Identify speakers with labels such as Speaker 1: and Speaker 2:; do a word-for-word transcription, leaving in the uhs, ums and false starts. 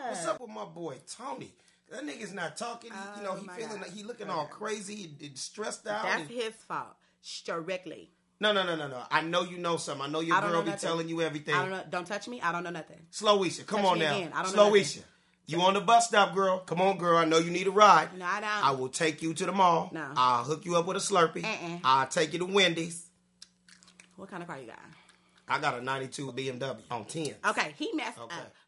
Speaker 1: What's up with my boy Tony? That nigga's not talking. He,
Speaker 2: Oh,
Speaker 1: you know, he feeling
Speaker 2: God.
Speaker 1: like he looking
Speaker 2: Okay.
Speaker 1: all crazy, and stressed out.
Speaker 2: That's
Speaker 1: and...
Speaker 2: his fault. Directly.
Speaker 1: No, no, no, no, no. I know you know something. I know your
Speaker 2: I don't
Speaker 1: girl
Speaker 2: know
Speaker 1: be
Speaker 2: nothing.
Speaker 1: telling you everything.
Speaker 2: I don't know. Don't touch me. I don't know nothing.
Speaker 1: Slowisha, come
Speaker 2: Touch
Speaker 1: on
Speaker 2: me
Speaker 1: now.
Speaker 2: again. I don't know
Speaker 1: Slowisha, you on the bus stop, girl? Come on, girl. I know you need a ride.
Speaker 2: No, I don't.
Speaker 1: I will take you to the mall.
Speaker 2: No.
Speaker 1: I'll hook you up with a Slurpee.
Speaker 2: Uh-uh.
Speaker 1: I'll take you to Wendy's.
Speaker 2: What kind of car you got?
Speaker 1: I got a ninety-two B M W on ten.
Speaker 2: Okay, he messed
Speaker 1: Okay.
Speaker 2: up.